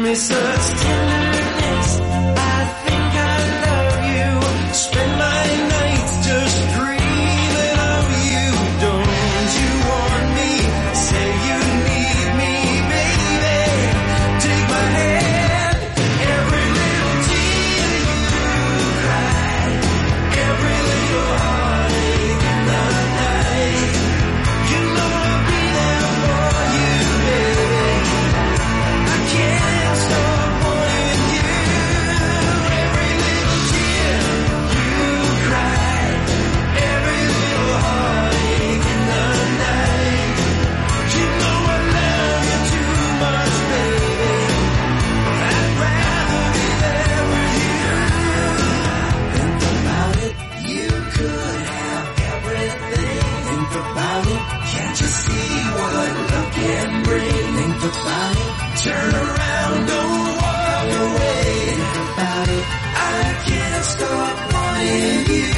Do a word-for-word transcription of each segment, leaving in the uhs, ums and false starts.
me such tenderness. I think I love you. Spend my nights just dreaming of you. Don't you want me? Say you need me, baby. Take my hand. Every little tear you cry, every little heartache in the night. You know I'll be there for you, baby. I can't stop wanting you. Every little tear you cry, every little heartache in the night. You know I love you too much, baby. I'd rather be there with you. Think about it, you could have everything. Think about it, can't you see what love can bring? Think about it, turn around, don't walk away. Think about it, I can't stop wanting you.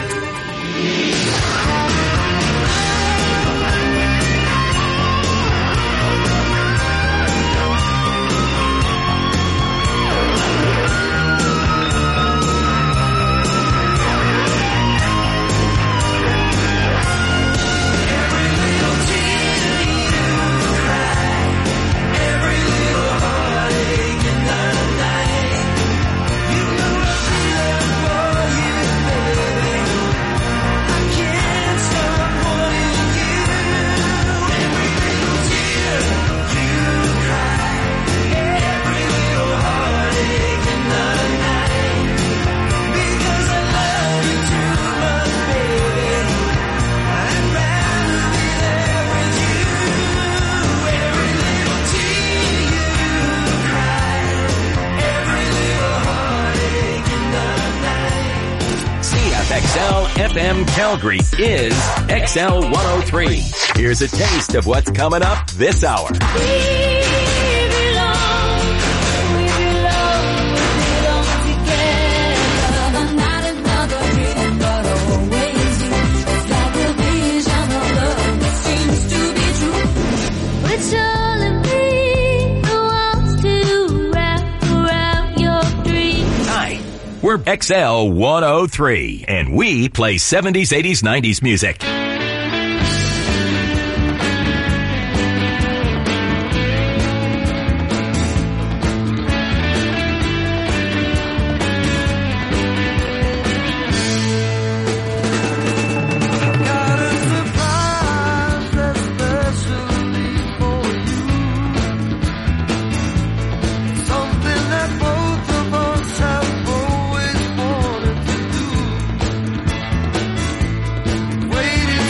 Every little tear you cry, every little heartache in the night. You know I'll be there for you, baby. I can't stop wanting you. Every little tear you cry, every little heartache in the night. Because I love you too much, baby. I'd rather be there with you. Every little tear you cry, every little heartache in the night. C F X L F M Calgary is X L one oh three. Here's a taste of what's coming up this hour. We belong, we belong, we belong together. Not another hidden, but always you. It's like a vision of love that seems to be true. It's all in me who wants to wrap around your dreams. Hi, we're X L one oh three, and we play seventies, eighties, nineties music. Got a surprise especially for you. Something that both of us have always wanted to do. Waited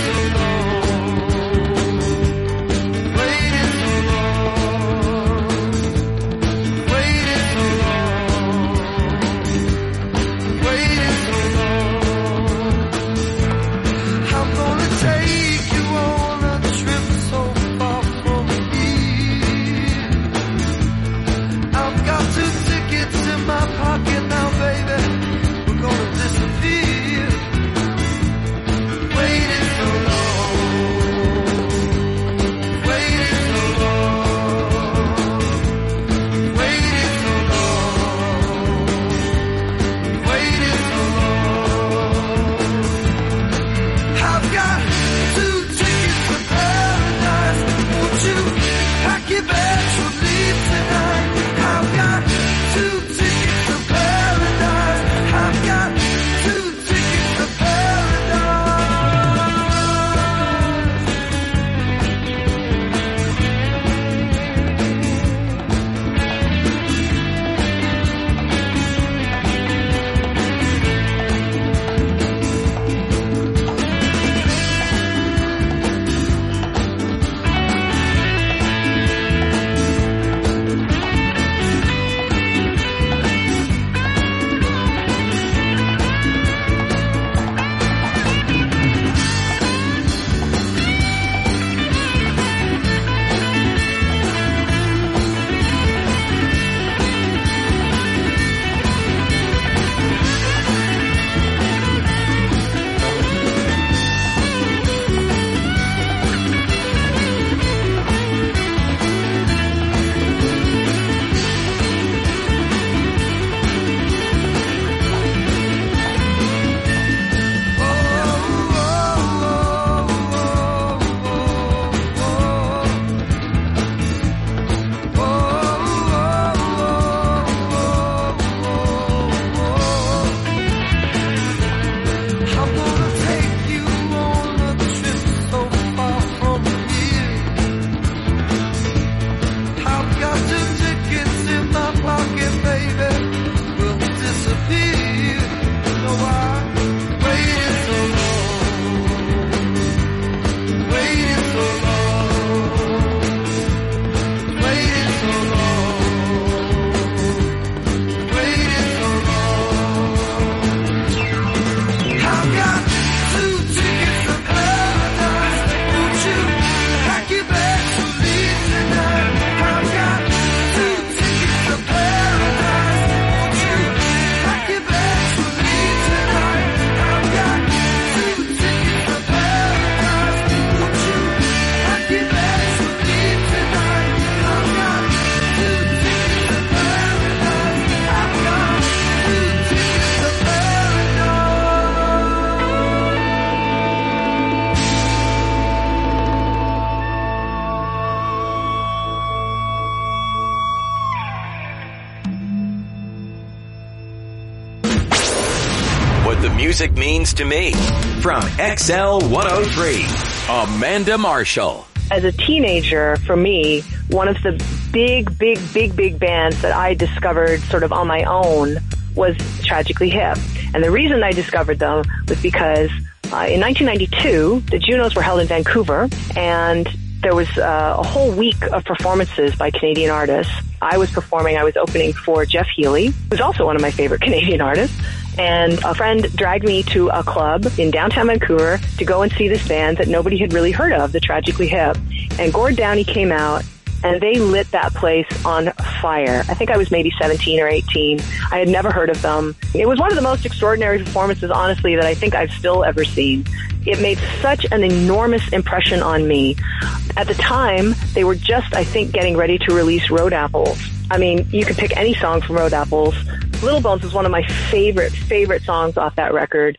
the music means to me. From X L one oh three, Amanda Marshall. As a teenager, for me, one of the big, big, big, big bands that I discovered sort of on my own was Tragically Hip. And the reason I discovered them was because uh, in nineteen ninety-two, the Junos were held in Vancouver, and there was uh, a whole week of performances by Canadian artists. I was performing, I was opening for Jeff Healey, who's also one of my favorite Canadian artists. And a friend dragged me to a club in downtown Vancouver to go and see this band that nobody had really heard of, the Tragically Hip. And Gord Downie came out, and they lit that place on fire. I think I was maybe seventeen or eighteen. I had never heard of them. It was one of the most extraordinary performances, honestly, that I think I've still ever seen. It made such an enormous impression on me. At the time, they were just, I think, getting ready to release Road Apples. I mean, you could pick any song from Road Apples. Little Bones was one of my favorite, favorite songs off that record.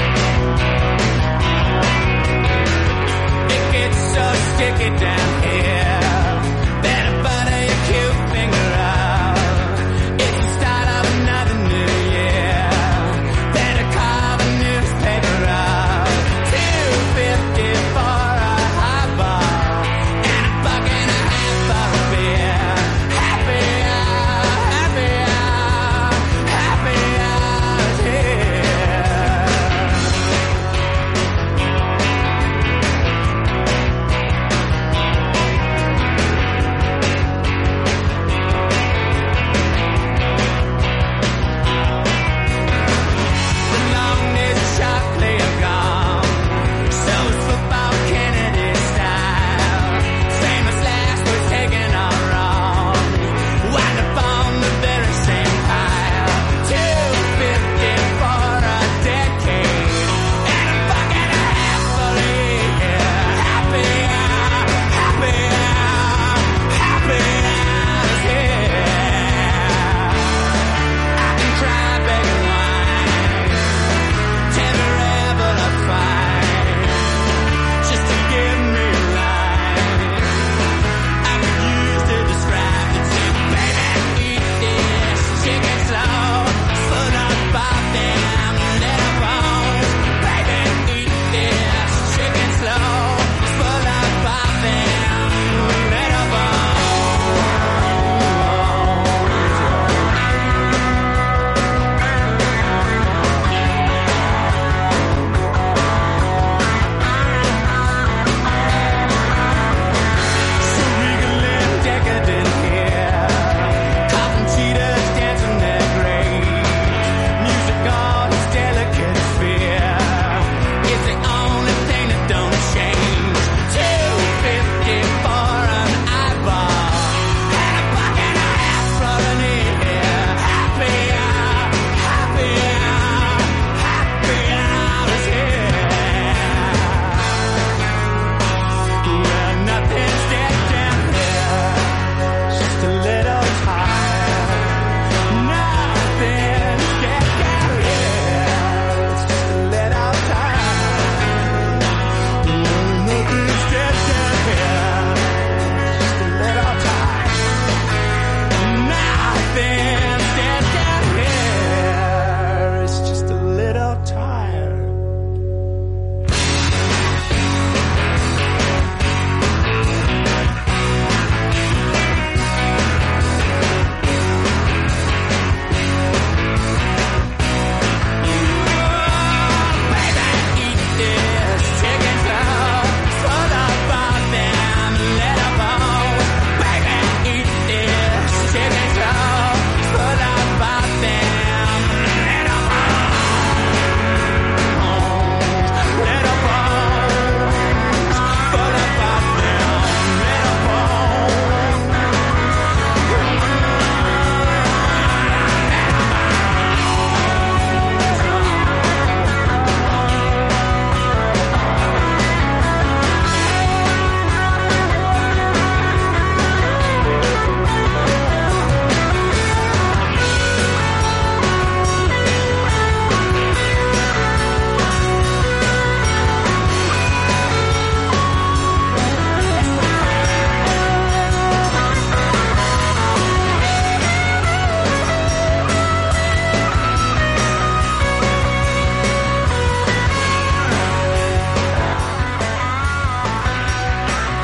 Stick it down here.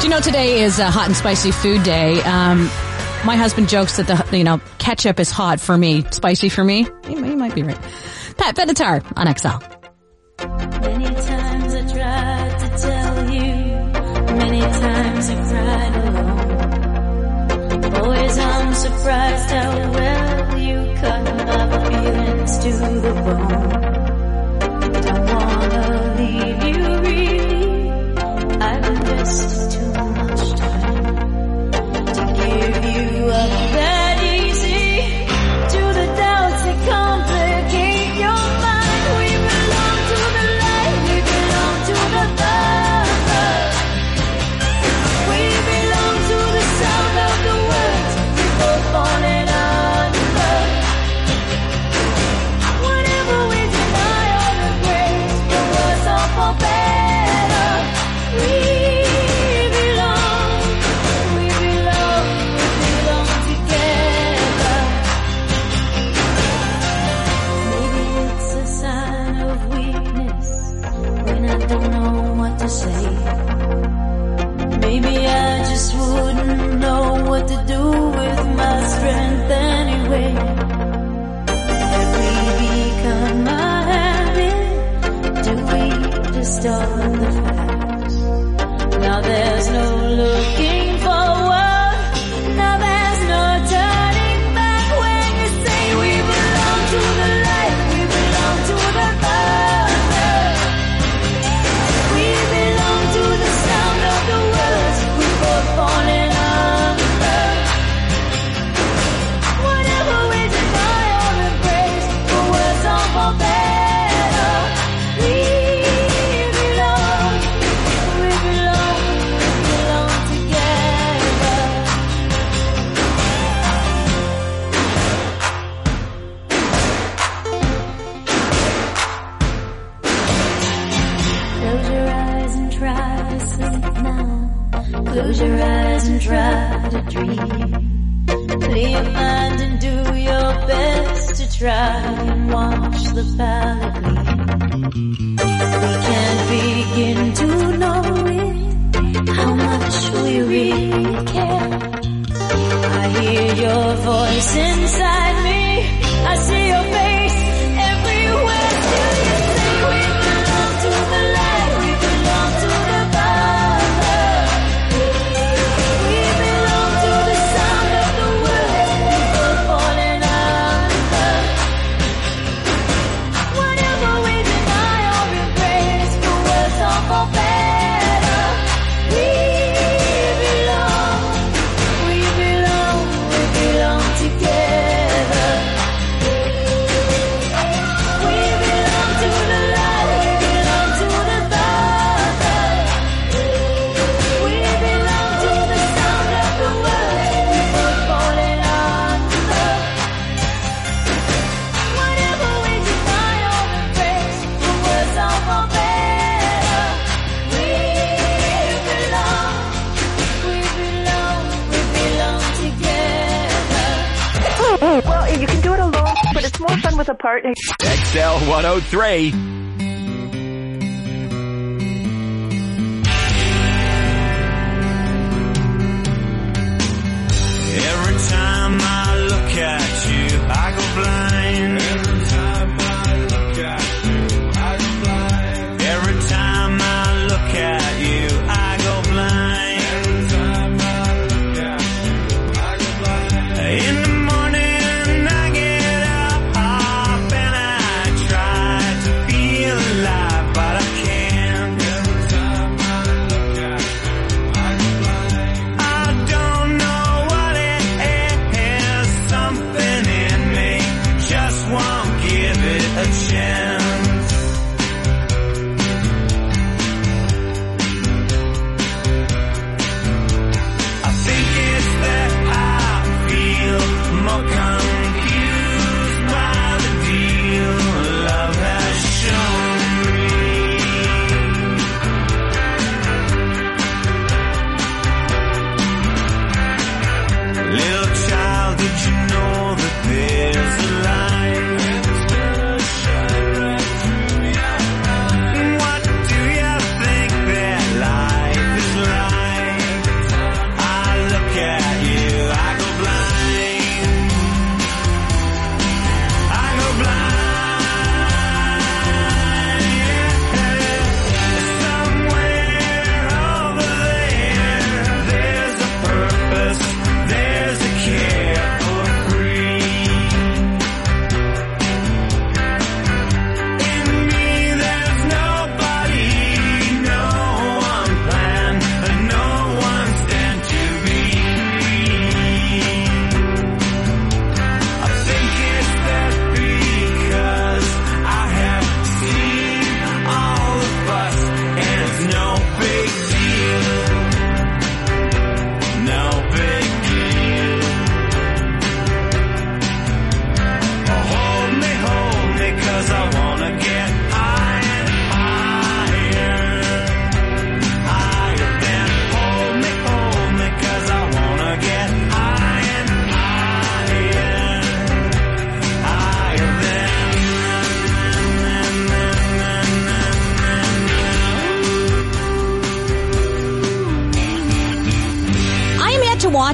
you know today is a hot and spicy food day? Um, my husband jokes that the you know ketchup is hot for me, spicy for me. You, you might be right. Pat Benatar on X L. Many times I tried to tell you, many times I cried alone. Always I'm surprised how well you cut my feelings to the bone. Don't wanna leave you really, I've invested too much time to give you up that easy, to the doubts that complicate your mind. We belong to the light, we belong to the thunder, we belong to the sound of the words we both falling under. Whatever we deny or regret, the words are for better. We belong, we belong, we belong together. Maybe it's a sign of weakness when I don't know what to say. Maybe I just wouldn't know what to do with my strength anyway. Have we become a habit? Do we distort the facts? Now there's no looking forward, now there's no turning back. When you say we belong to the light, we belong to the thunder, we belong to the sound of the words we both falling under. Whatever we deny or embrace, the words are for better. We belong, we belong, we belong together. Close your eyes and try to sleep now. Close your eyes and try to dream. Clear your mind and do your best to try and watch the palette bleed. We can't begin to know it, how much we really care. I hear your voice inside me, I see your face everywhere. Still you say we belong to the light, we belong to the thunder, we belong to the sound of the words we both falling under. Whatever we deny or embrace, the words are for better. We belong, we belong, we belong together. We belong to the light, we belong to the thunder, we belong to the sound of the words we both falling under. Whatever we deny or embrace, the words are for better. We belong, we belong, we belong together. Well, you can do it alone, but it's more fun with a partner. X L one oh three. Every time I look at you, I go blind. Every time I look at you, I go blind. Every time I look at you, I go blind. Every time I look at you, I go blind. In the morning I get up and I try to feel alive, but I can't. Every time I look at you, I go blind. I don't know what it is, something in me just won't give it a chance. I think it's that I feel more confused by the deal love has shown me. Little child, did you know that there's a light? It's gonna shine right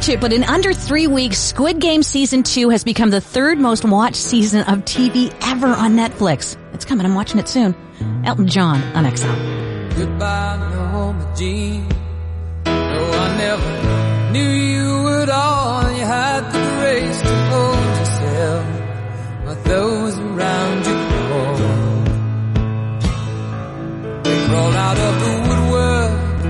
watch it, but in under three weeks, Squid Game Season two has become the third most watched season of T V ever on Netflix. It's coming. I'm watching it soon. Elton John on X L. Goodbye, Norma Jean. No, I never knew you at all. You had the grace to hold yourself while those around you crawled. They crawled out of the woodwork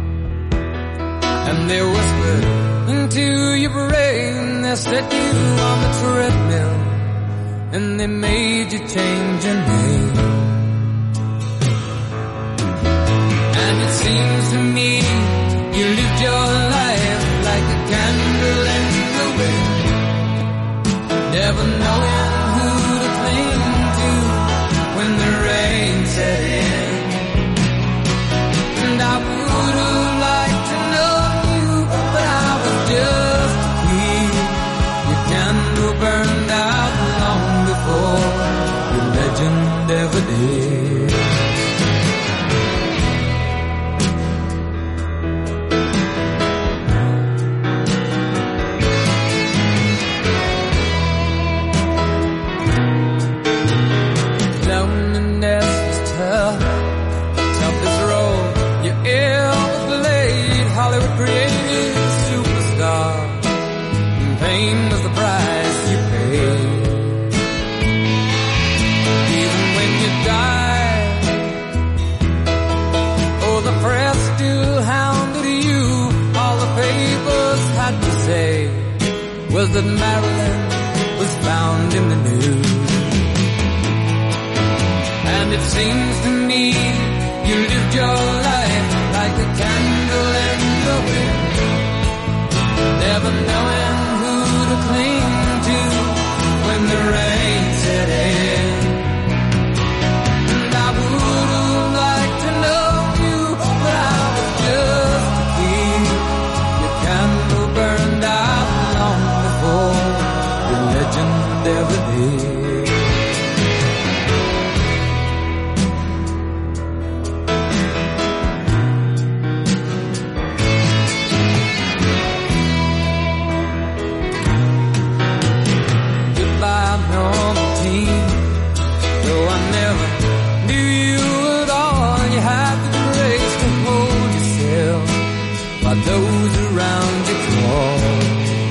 and they whispered into your brain. They set you on the treadmill and they made you change your name. And it seems to me you lived your life like a candle in the wind, never knowing who to cling to when the rain set in. And I would have liked to know you, but I was just a kid. Your candle burned out long before your legend ever did. Was that Marilyn was found in the news. And it seems to me you lived your life like a candle in the wind, never knowing who to cling to when the rain set in. And I would have liked to know you, but I was just a kid. Your candle burned out long before your legend ever did. Goodbye, normal teen. Though I never knew you at all, you had the grace to hold yourself while those around you crawled.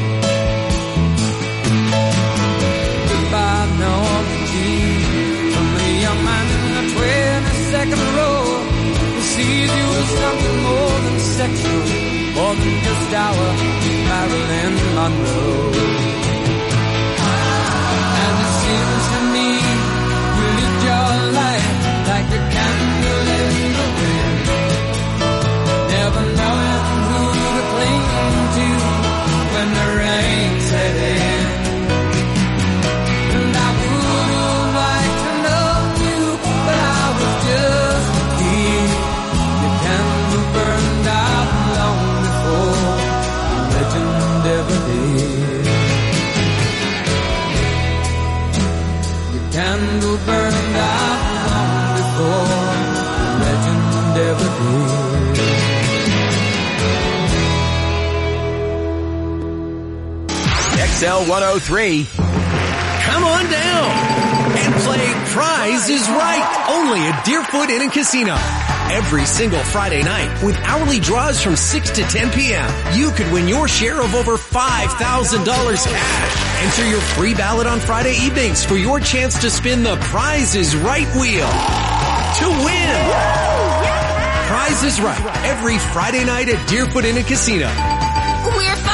Sees you as something more than sexual, more than just our Marilyn Monroe. And it seems to me you lived your life like a candle in the wind, never knowing who to cling to when the rain set in. And I would have liked to know you, but I was just a kid. Candle burned out long before the legend ever did. Your candle burned out long before the legend ever did. X L one oh three. Come on down and play Prize is Right, only at Deerfoot Inn and Casino. Every single Friday night, with hourly draws from six to ten p.m., you could win your share of over five thousand dollars cash. Enter your free ballot on Friday evenings for your chance to spin the Prize is Right wheel to win. Prize is Right, every Friday night at Deerfoot Inn and Casino. We're fun.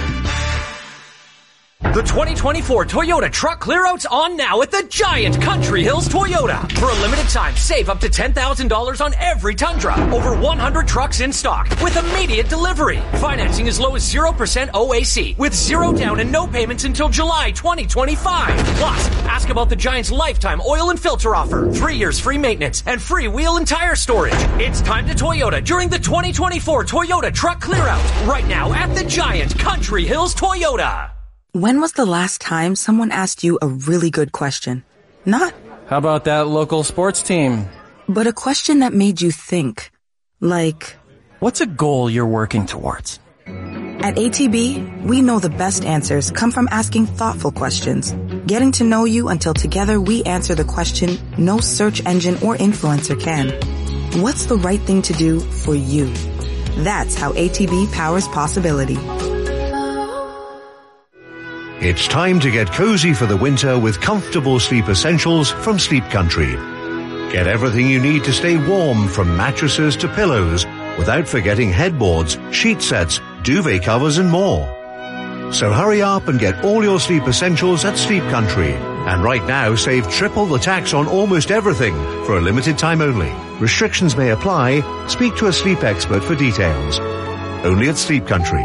The twenty twenty-four Toyota Truck Clearout's on now at the Giant Country Hills Toyota. For a limited time, save up to ten thousand dollars on every Tundra. Over one hundred trucks in stock with immediate delivery. Financing as low as zero percent O A C with zero down and no payments until July twenty twenty-five. Plus, ask about the Giant's lifetime oil and filter offer, three years free maintenance, and free wheel and tire storage. It's time to Toyota during the twenty twenty-four Toyota Truck Clearout. Right now at the Giant Country Hills Toyota. When was the last time someone asked you a really good question? Not, how about that local sports team? But a question that made you think. Like, what's a goal you're working towards? At A T B, we know the best answers come from asking thoughtful questions, getting to know you until together we answer the question no search engine or influencer can. What's the right thing to do for you? That's how A T B powers possibility. It's time to get cozy for the winter with comfortable sleep essentials from Sleep Country. Get everything you need to stay warm, from mattresses to pillows, without forgetting headboards, sheet sets, duvet covers and more. So hurry up and get all your sleep essentials at Sleep Country. And right now, save triple the tax on almost everything for a limited time only. Restrictions may apply. Speak to a sleep expert for details. Only at Sleep Country.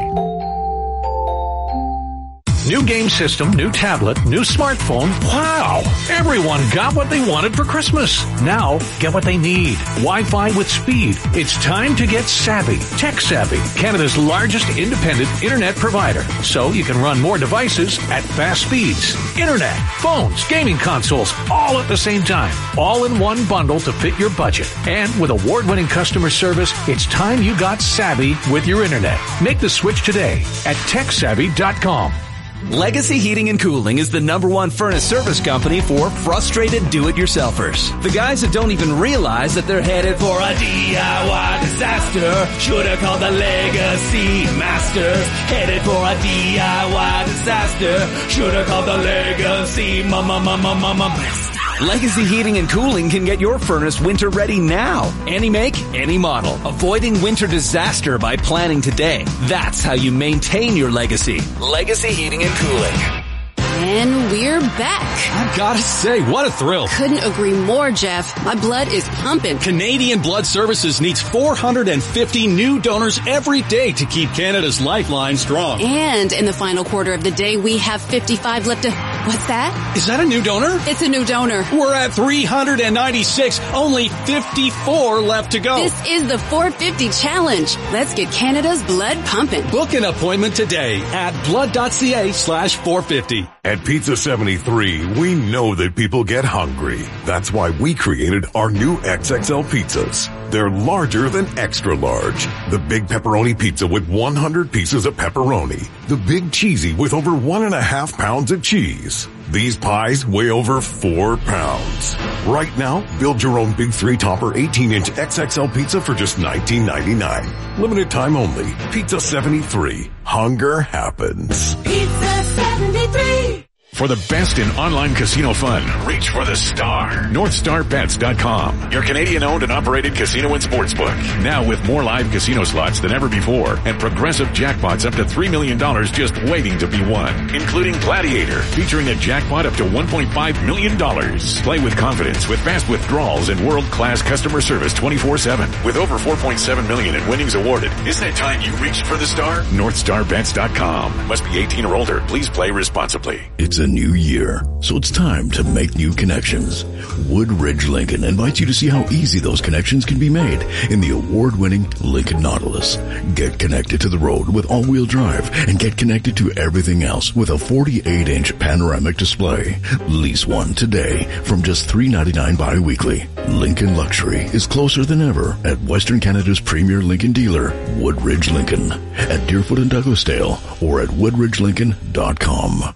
New game system, new tablet, new smartphone. Wow! Everyone got what they wanted for Christmas. Now, get what they need. Wi-Fi with speed. It's time to get savvy. Tech Savvy, Canada's largest independent internet provider. So you can run more devices at fast speeds. Internet, phones, gaming consoles, all at the same time. All in one bundle to fit your budget. And with award-winning customer service, it's time you got savvy with your internet. Make the switch today at tech savvy dot com. Legacy Heating and Cooling is the number one furnace service company for frustrated do-it-yourselfers. The guys that don't even realize that they're headed for a D I Y disaster. Should've called the Legacy Masters. Headed for a D I Y disaster. Should've called the Legacy Mama Mama Mama. Legacy Heating and Cooling can get your furnace winter ready now. Any make, any model. Avoiding winter disaster by planning today. That's how you maintain your legacy. Legacy Heating and Cooling. And we're back. I've got to say, what a thrill. Couldn't agree more, Jeff. My blood is pumping. Canadian Blood Services needs four hundred fifty new donors every day to keep Canada's lifeline strong. And in the final quarter of the day, we have fifty-five left to... What's that? Is that a new donor? It's a new donor. We're at three hundred ninety-six. Only fifty-four left to go. This is the four fifty challenge. Let's get Canada's blood pumping. Book an appointment today at blood.ca slash 450. At Pizza seventy-three, we know that people get hungry. That's why we created our new X X L pizzas. They're larger than extra large. The big pepperoni pizza with one hundred pieces of pepperoni. The big cheesy with over one and a half pounds of cheese. These pies weigh over four pounds. Right now, build your own big three-topper eighteen inch X X L pizza for just nineteen ninety-nine. Limited time only. Pizza seventy-three. Hunger happens. Pizza seventy-three. For the best in online casino fun, reach for the star. North Star Bets dot com, your Canadian-owned and operated casino and sportsbook. Now with more live casino slots than ever before and progressive jackpots up to three million dollars just waiting to be won, including Gladiator, featuring a jackpot up to one point five million dollars. Play with confidence with fast withdrawals and world-class customer service twenty-four seven. With over four point seven million dollars in winnings awarded, isn't it time you reached for the star? North Star Bets dot com. Must be eighteen or older. Please play responsibly. It's a new year, so it's time to make new connections. Woodridge Lincoln invites you to see how easy those connections can be made in the award-winning Lincoln Nautilus. Get connected to the road with all-wheel drive and get connected to everything else with a forty-eight inch panoramic display. Lease one today from just three ninety-nine bi-weekly. Lincoln Luxury is closer than ever at Western Canada's premier Lincoln dealer, Woodridge Lincoln, at Deerfoot and Douglasdale or at woodridge lincoln dot com.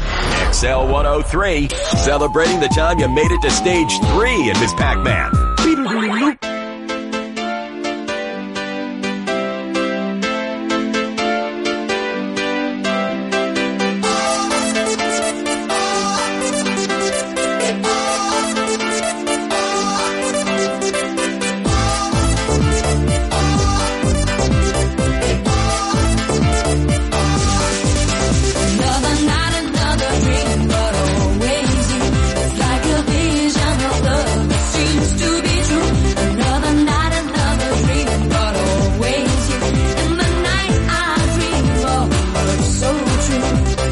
X L one oh three, celebrating the time you made it to stage three in Miss Pac-Man. Another night, another dream, but always you. It's like a vision of love that seems to be true. Another night, another dream, but always you. In the night I dream of love so true.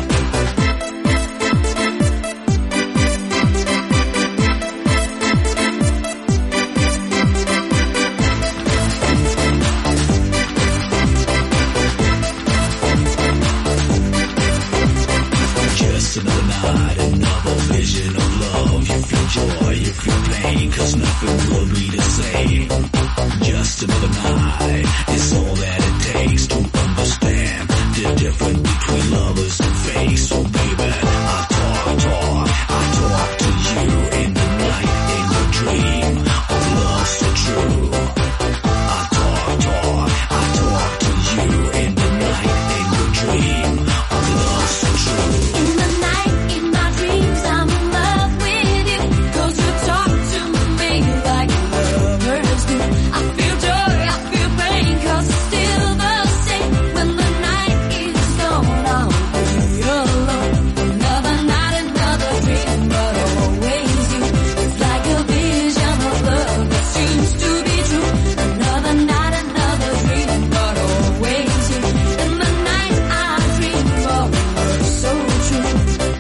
Just another night, another vision of love. You feel joy, you feel pain, cause nothing will be the same. Just another night is all that it takes to understand the difference between lovers and fake. So baby, I talk, talk, I talk to you in the night, in your dream of love so true. I talk, talk, I talk to you in the night, in your dream of love so true. In the night, in my dreams, I'm in love with you. 'Cause you talk to me like lovers do. I feel joy, I feel pain, 'cause it's still the same. When the night is gone, I'll be alone. Another night, another dream, but always you. It's like a vision of love that seems to be true. Another night, another dream, but always you. In the night, I dream of love so true.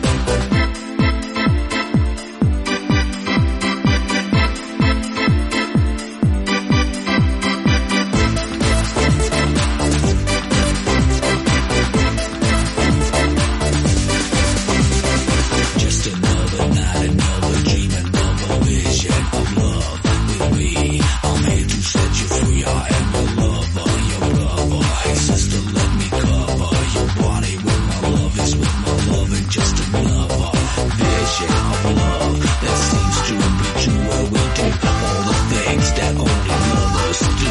Just another night, another dream, another vision of love with me. I'm here to set you free. I am your lover, your lover. Hey sister, let me cover your body with my love. Is with my love and just another vision of love that seems to be true. Where we do all the things that only lovers do.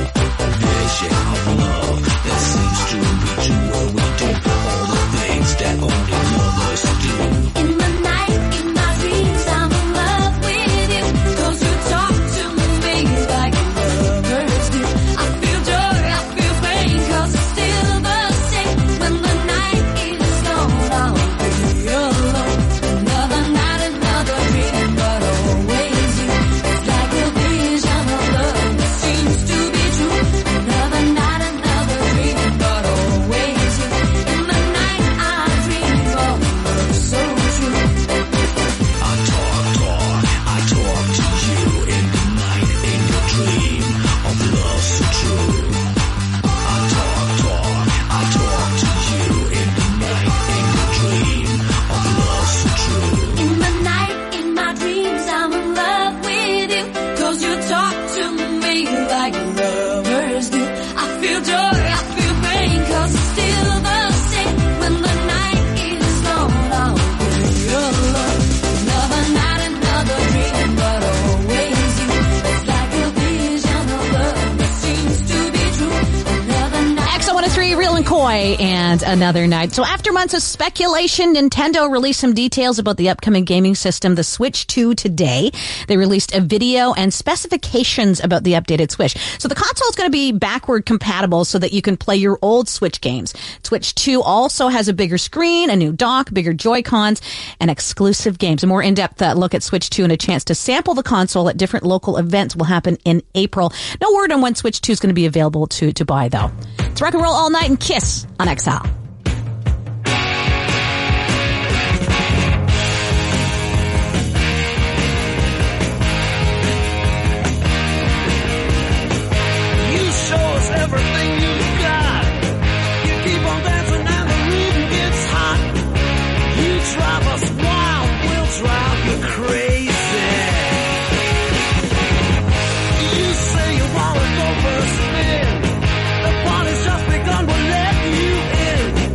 Vision of love that seems to be true. Where we do all the things that only lovers do. In the night, in my dreams, I'm in love with you. 'Cause you talk to me like lovers do. I feel joy, I feel pain, 'cause it's still the same. When the night is gone, I'll be alone. Another night, another dream, but always you. It's like a vision of love that seems to be true. Another night, another dream, but always you. In the night, I dream of love so true. I talk, talk, I talk to you in the night, in your dream of love so true. I talk, talk, I talk to you in the night, in your dream of love so true. In the night, in my dreams, I'm in love with you. 'Cause you talk to me like lovers do. I feel joy, I feel pain, 'cause it's still the same. When the night is gone, I'll be alone. Another night, another dream, but always you. It's like a vision of love that seems to be true. Another night. X one oh three, Real and Coy, and Another Night. So after months of speculation, Nintendo released some details about the upcoming gaming system, the Switch two, today. They released a video and specifications about the updated Switch. So the console is going to be backward compatible so that you can play your old Switch games. Switch two also has a bigger screen, a new dock, bigger Joy-Cons, and exclusive games. A more in-depth uh, look at Switch two and a chance to sample the console at different local events will happen in April. No word on when Switch two is going to be available to, to buy, though. It's Rock and Roll All Night and Kiss on X L. You show us everything you've got. You keep on dancing and the rhythm gets hot. You drive us wild, we'll drive you crazy. You say you wanna go for a spin. The party's just begun, we'll let you in.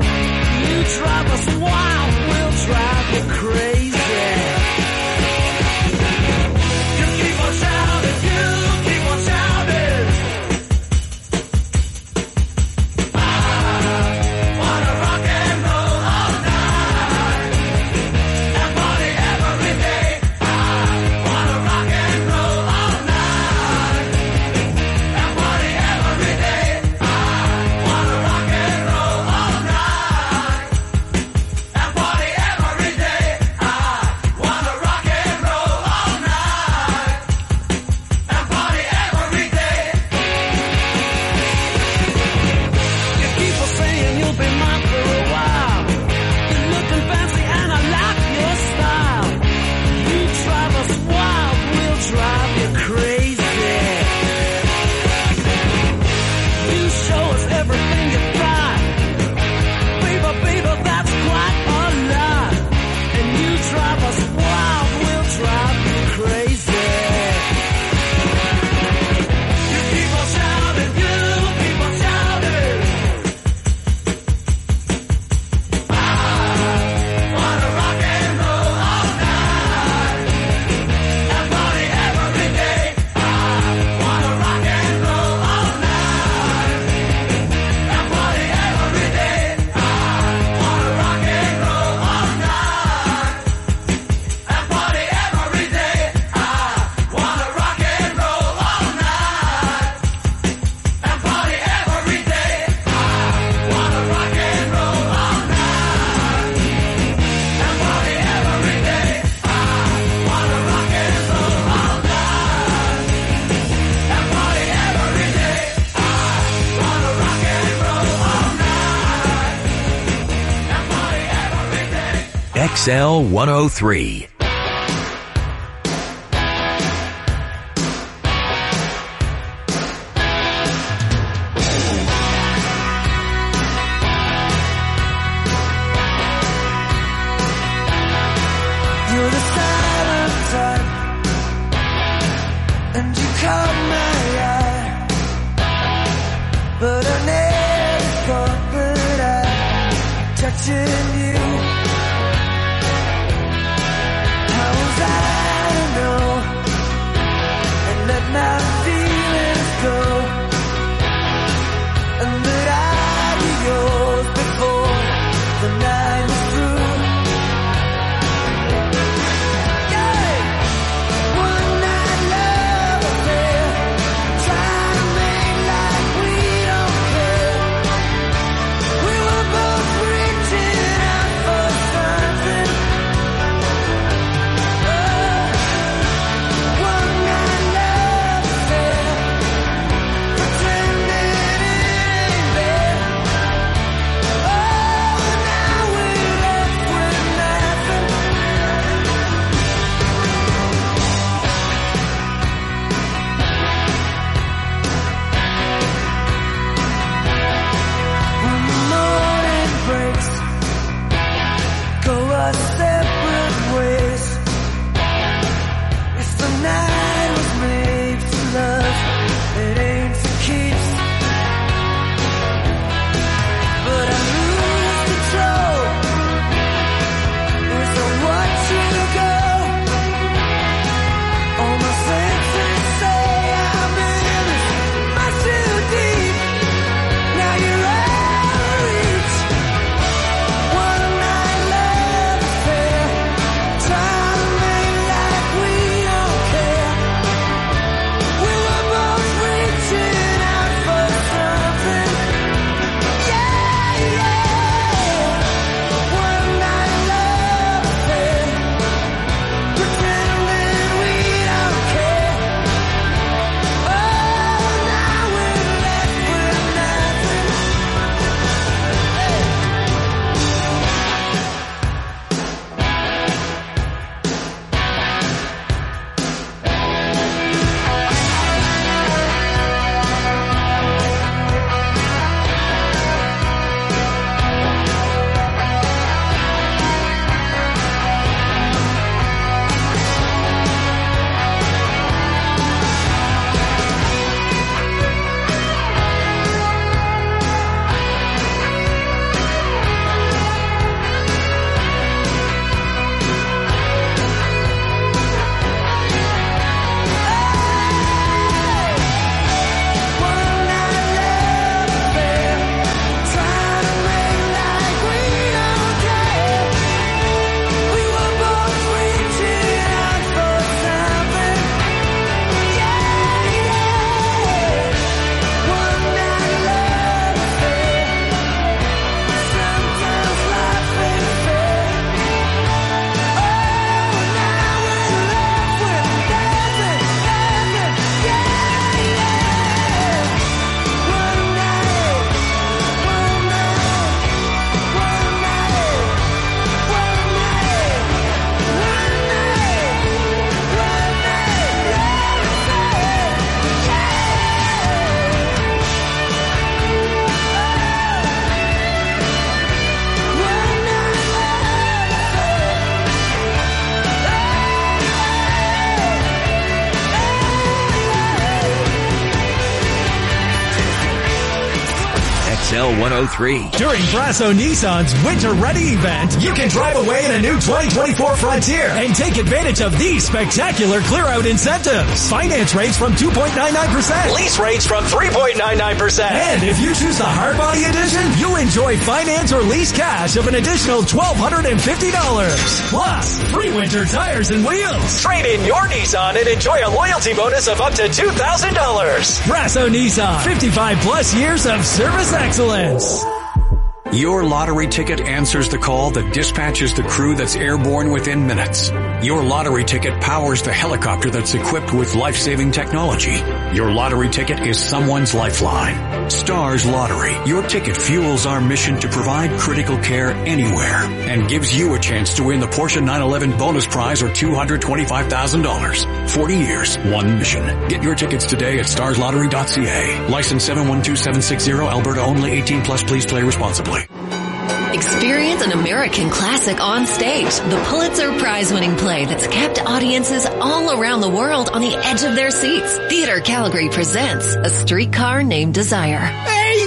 X L one oh three. You're the silent type, and you caught my eye. But I never thought that I'd touching you. How was I to know and let my feelings go, and that I'd be yours before the night was through? Separate ways. If the night was made for love, it ain't for keeps. But I lose control as I watch you go. All my senses say I'm in this much too deep. Now you're out of reach. One night love affair, trying to make like we don't care. We were both reaching out for something. Yeah, yeah. One night love affair, pretending we don't care. Oh, now we're left with nothing. X L one oh three. During Brasso Nissan's Winter Ready event, you can drive away in a new twenty twenty-four Frontier and take advantage of these spectacular clear-out incentives. Finance rates from two point nine nine percent. Lease rates from three point nine nine percent. And if you choose the Hardbody Edition, you enjoy finance or lease cash of an additional twelve fifty dollars. Plus, free winter tires and wheels. Trade in your Nissan and enjoy a loyalty bonus of up to two thousand dollars. Brasso Nissan, fifty-five plus years of service excellence. Your lottery ticket answers the call that dispatches the crew that's airborne within minutes. Your lottery ticket powers the helicopter that's equipped with life-saving technology. Your lottery ticket is someone's lifeline. Stars Lottery. Your ticket fuels our mission to provide critical care anywhere and gives you a chance to win the Porsche nine eleven bonus prize or two hundred twenty-five thousand dollars. forty years, one mission. Get your tickets today at stars lottery dot c a. License seven one two seven six zero, Alberta only, eighteen plus. Please play responsibly. Experience an American classic on stage. The Pulitzer Prize-winning play that's kept audiences all around the world on the edge of their seats. Theater Calgary presents A Streetcar Named Desire. Hey,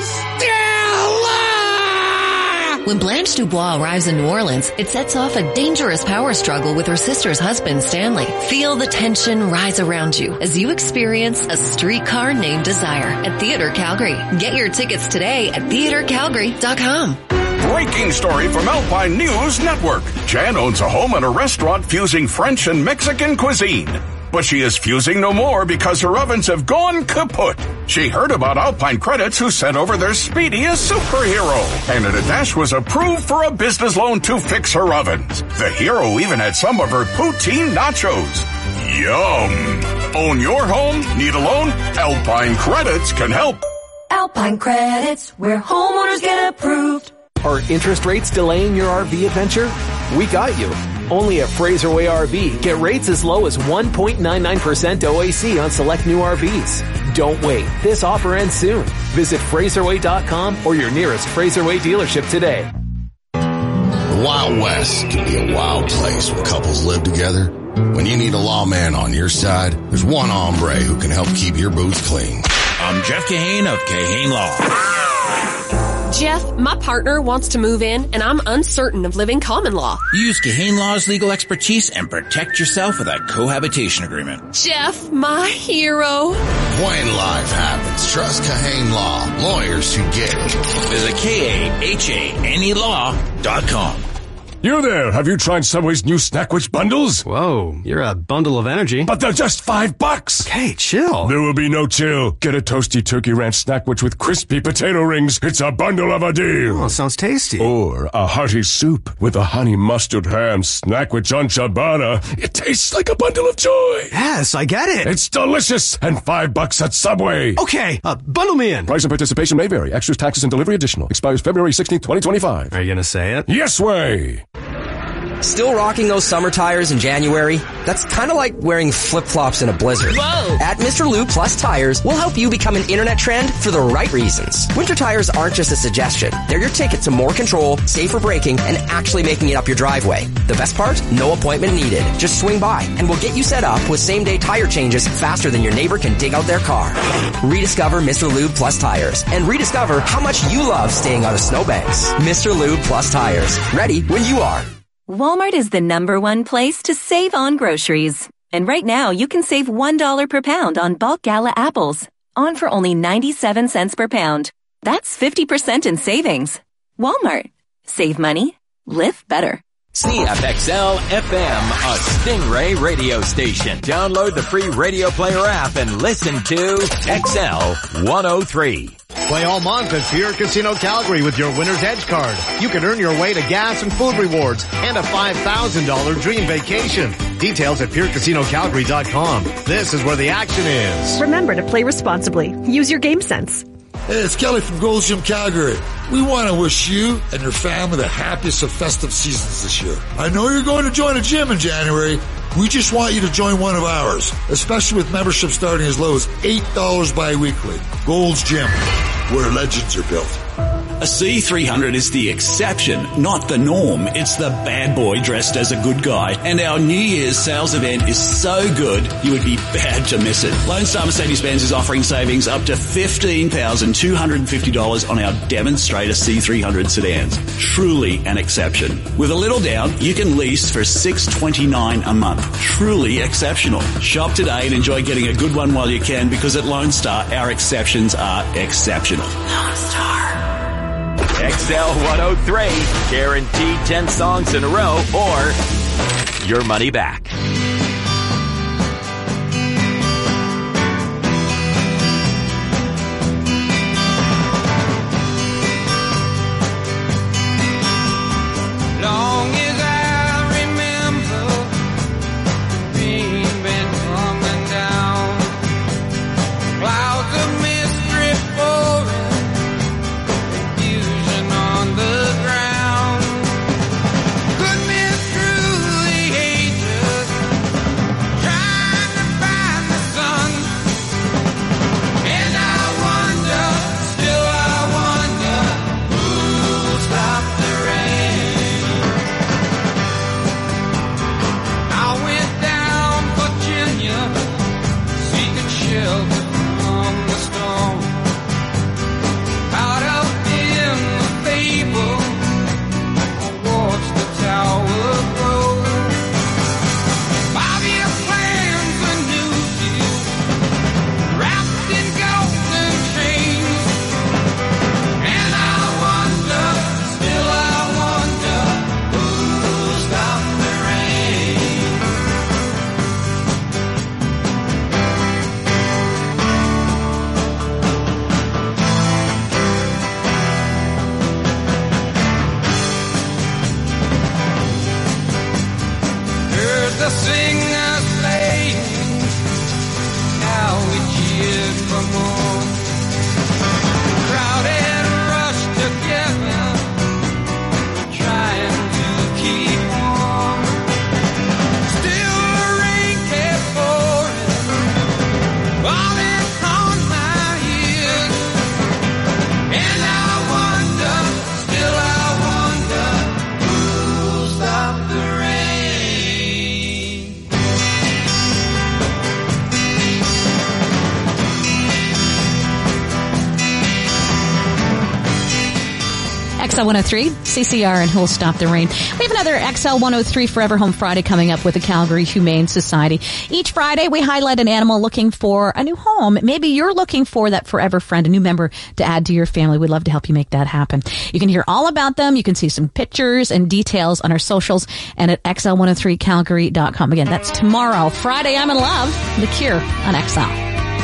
Stella! When Blanche Dubois arrives in New Orleans, it sets off a dangerous power struggle with her sister's husband, Stanley. Feel the tension rise around you as you experience A Streetcar Named Desire at Theater Calgary. Get your tickets today at theater calgary dot com. Breaking story from Alpine News Network. Jan owns a home and a restaurant fusing French and Mexican cuisine. But she is fusing no more because her ovens have gone kaput. She heard about Alpine Credits who sent over their speediest superhero. And in a dash was approved for a business loan to fix her ovens. The hero even had some of her poutine nachos. Yum! Own your home? Need a loan? Alpine Credits can help. Alpine Credits, where homeowners get approved. Are interest rates delaying your R V adventure? We got you. Only at Fraserway R V, get rates as low as one point nine nine percent O A C on select new R Vs. Don't wait. This offer ends soon. Visit Fraserway dot com or your nearest Fraserway dealership today. The Wild West can be a wild place when couples live together. When you need a lawman on your side, there's one hombre who can help keep your boots clean. I'm Jeff Kahane of Kahane Law. Jeff, my partner wants to move in, and I'm uncertain of living common law. Use Kahane Law's legal expertise and protect yourself with a cohabitation agreement. Jeff, my hero. When life happens, trust Kahane Law. Lawyers who get it. Visit K A H A N E law dot com. You there, have you tried Subway's new Snackwich bundles? Whoa, you're a bundle of energy. But they're just five bucks. Okay, chill. There will be no chill. Get a toasty turkey ranch Snackwich with crispy potato rings. It's a bundle of a deal. Oh, sounds tasty. Or a hearty soup with a honey mustard ham Snackwich on ciabatta. It tastes like a bundle of joy. Yes, I get it. It's delicious and five bucks at Subway. Okay, uh, bundle me in. Price and participation may vary. Extras, taxes, and delivery additional. Expires February sixteenth, twenty twenty-five. Are you gonna say it? Yes way. Still rocking those summer tires in January? That's kind of like wearing flip-flops in a blizzard. Whoa! At Mister Lube Plus Tires, we'll help you become an internet trend for the right reasons. Winter tires aren't just a suggestion. They're your ticket to more control, safer braking, and actually making it up your driveway. The best part? No appointment needed. Just swing by, and we'll get you set up with same-day tire changes faster than your neighbor can dig out their car. Rediscover Mister Lube Plus Tires, and rediscover how much you love staying out of snowbanks. Mister Lube Plus Tires. Ready when you are. Walmart is the number one place to save on groceries. And right now, you can save one dollar per pound on bulk Gala apples, on for only ninety-seven cents per pound. That's fifty percent in savings. Walmart. Save money. Live better. C F X L F M, a Stingray radio station. Download the free Radio Player app and listen to X L one oh three. Play all month at Pure Casino Calgary with your Winner's Edge card. You can earn your way to gas and food rewards and a five thousand dollars dream vacation. Details at pure casino calgary dot com. This is where the action is. Remember to play responsibly. Use your game sense. Hey, it's Kelly from Gold's Gym Calgary. We want to wish you and your family the happiest of festive seasons this year. I know you're going to join a gym in January. We just want you to join one of ours, especially with membership starting as low as eight dollars bi-weekly. Gold's Gym, where legends are built. A C three hundred is the exception, not the norm. It's the bad boy dressed as a good guy. And our New Year's sales event is so good, you would be bad to miss it. Lone Star Mercedes-Benz is offering savings up to fifteen thousand two hundred fifty dollars on our demonstrator C three hundred sedans. Truly an exception. With a little down, you can lease for six hundred twenty-nine dollars a month. Truly exceptional. Shop today and enjoy getting a good one while you can, because at Lone Star, our exceptions are exceptional. Lone Star. X L one oh three, guaranteed ten songs in a row or your money back. X L one oh three, C C R, and Who'll Stop the Rain. We have another X L one oh three Forever Home Friday coming up with the Calgary Humane Society. Each Friday, we highlight an animal looking for a new home. Maybe you're looking for that forever friend, a new member to add to your family. We'd love to help you make that happen. You can hear all about them. You can see some pictures and details on our socials and at X L one oh three Calgary dot com. Again, that's tomorrow. Friday, I'm in Love, The Cure on X L.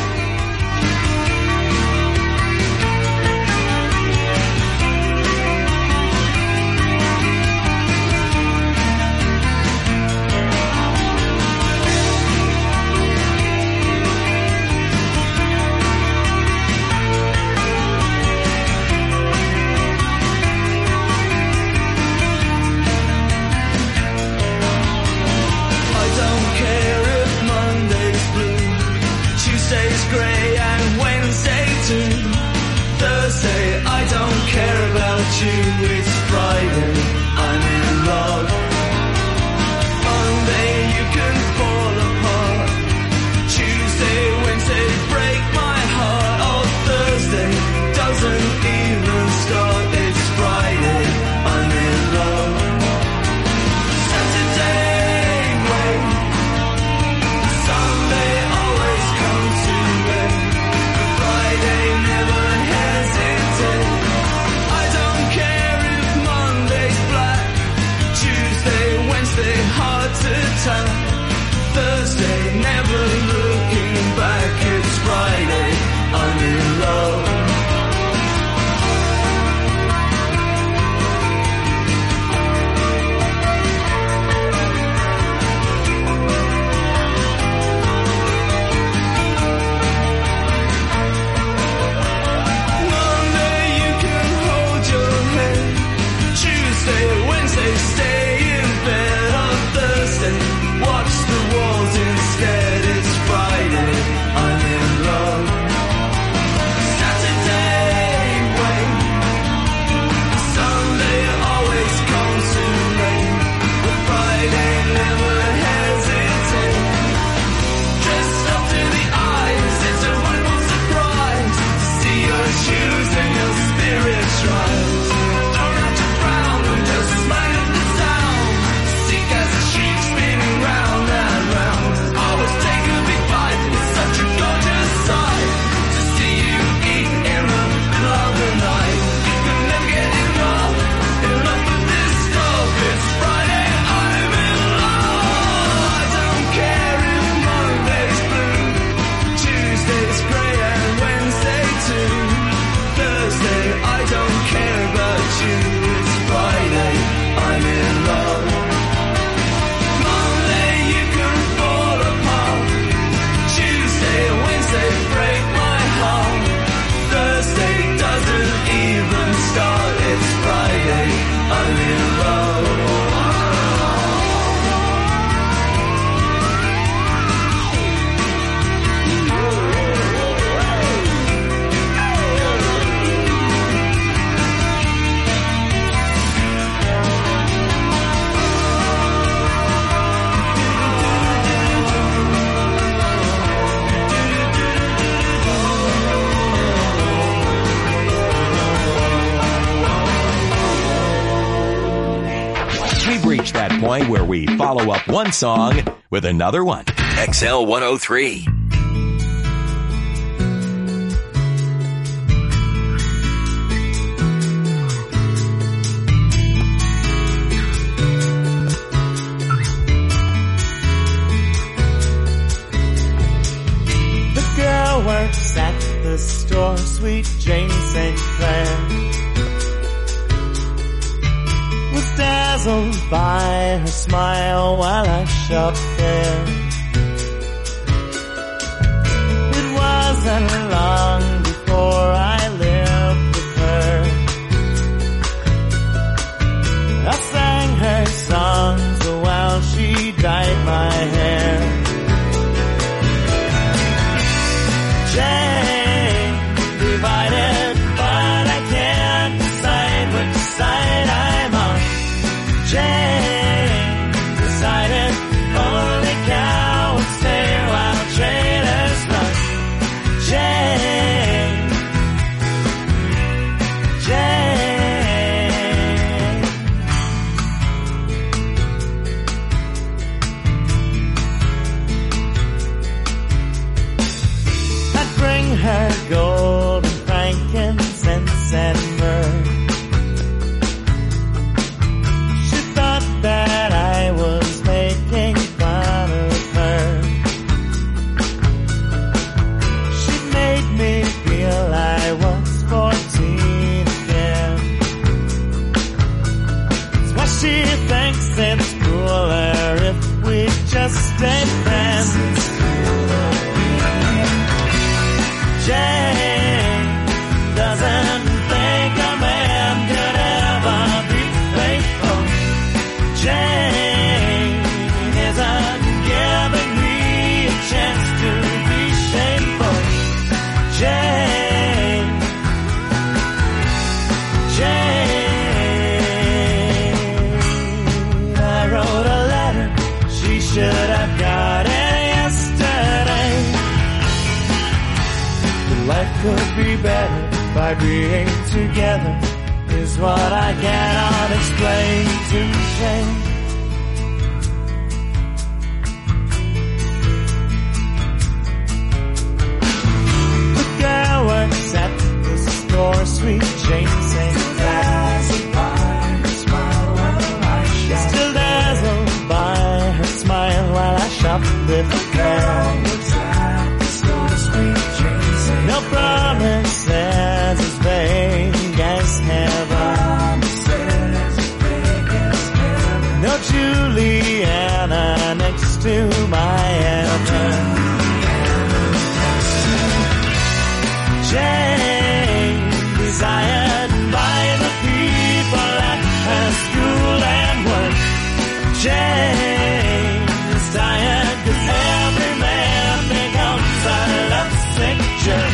Point where we follow up one song with another one. X L one oh three. The girl works at the store, sweet Jane Saint Clair. Was dazzled by her smile while I shopped there. It wasn't long before I lived with her. I sang her songs while she dyed my hair. Jane, divided, but I can't decide which side I'm on. Jane decided only counts. her gold and frankincense and myrrh. She thought that I was making fun of her. She made me feel I was fourteen again. That's why she thinks it's cooler if we just stay friends. Jane doesn't think a man could ever be faithful. Jane isn't giving me a chance to be shameful. Jane, Jane, I wrote a letter, she should have got it yesterday. Life could be better by being together is what I cannot explain to Jane. The girl works at the store, sweet Jane Saint Clair. Still dazzled by her smile while I shop with her. No promises as vague as heaven. No Juliana next to my Emma. Jane, desired by the people at her school and work. Jane is tired 'cause every man becomes a lovesick jerk.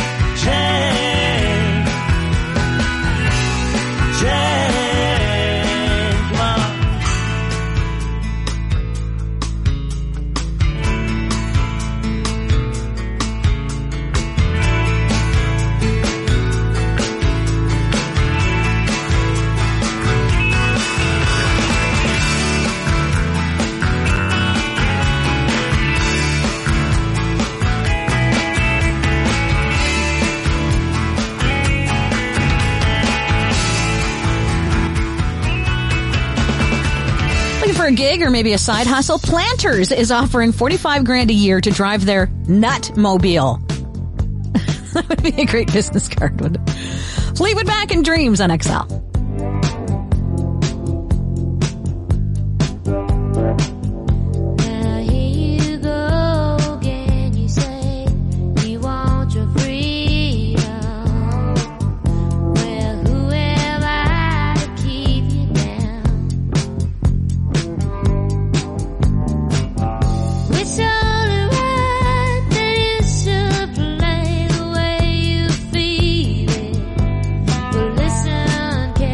Jane, Jane, come on. For a gig or maybe a side hustle, Planters is offering forty-five grand a year to drive their Nutmobile. That would be a great business card, wouldn't it? Fleetwood Mac and Dreams on X L. Listen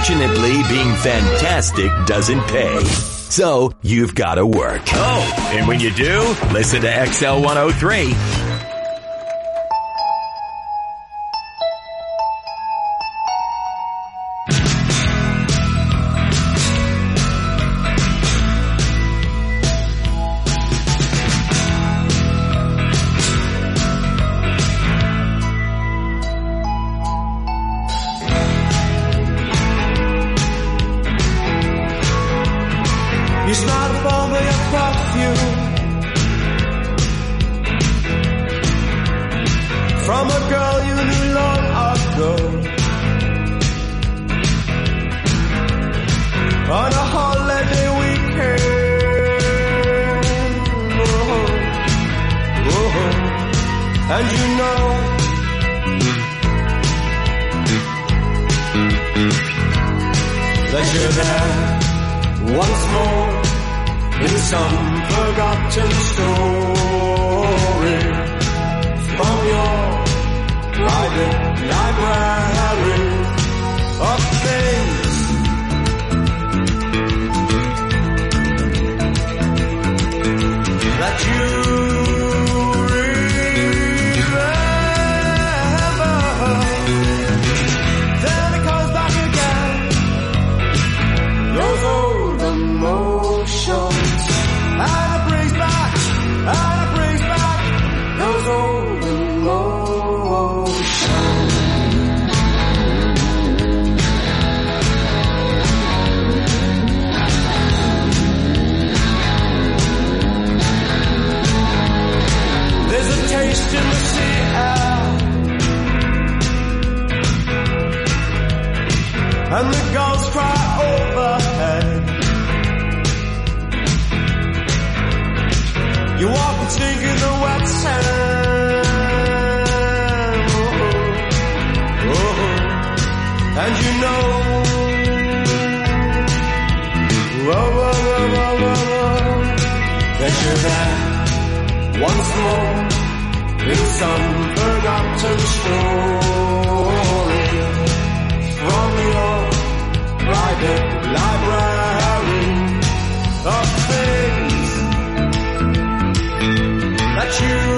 Unfortunately, being fantastic doesn't pay. So, you've got to work. Oh, and when you do, listen to X L one oh three. You smile for me your perfume from a girl you knew long ago. On a holiday weekend, oh, oh, and you know that you're there once more in some forgotten story from your private library of things that you remember. Then it comes back again, those old emotions. And it brings back, and it brings back those old emotions. There's a taste in the sea air, and the gulls cry overhead. You walk and sink in the wet sand, oh, oh, and you know, oh, oh, oh, oh, oh, that you're there once more in some forgotten story from your private library of things that you